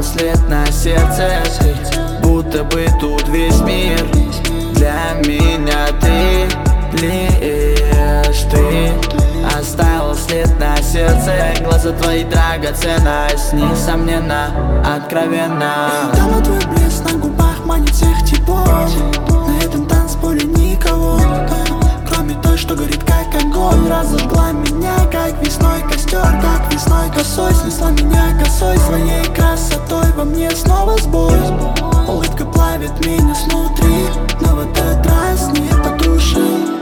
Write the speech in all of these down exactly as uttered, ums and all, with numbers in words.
след на сердце. Будто бы тут весь мир. Для меня ты лишь ты. Оставил след на сердце. Глаза твои драгоценность, несомненно, откровенно. Дама, твой блеск на губах манит всех тепло. На этом танцполе никого, кроме той, что горит как огонь. Разожгла меня, как весной костер, как весной косой снесла меня косой. Своей красотой во мне снова сбой. Улыбка плавит меня снутри, но в этот раз не потушим.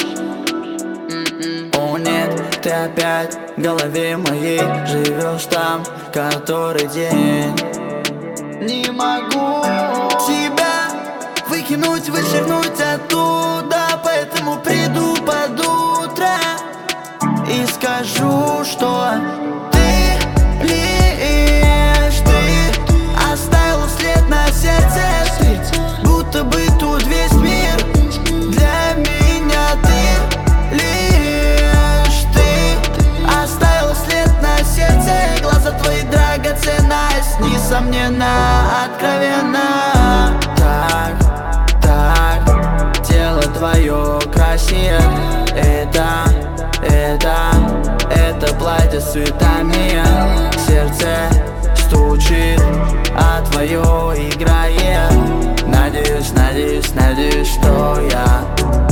О нет, ты опять в голове моей живешь там, который день. Не могу тебя выкинуть, вышвырнуть оттуда, поэтому приду под утро и скажу, что ты лишь ты. Оставил след на сердце, будто бы тут весь мир. Для меня ты лишь ты. Оставил след на сердце. Глаза твои драгоценность, несомненно, откровенно. Так, так, тело твое красивее. Это, это, это платье с цветами. Сердце стучит, а твое играет. Надеюсь, надеюсь, надеюсь, что я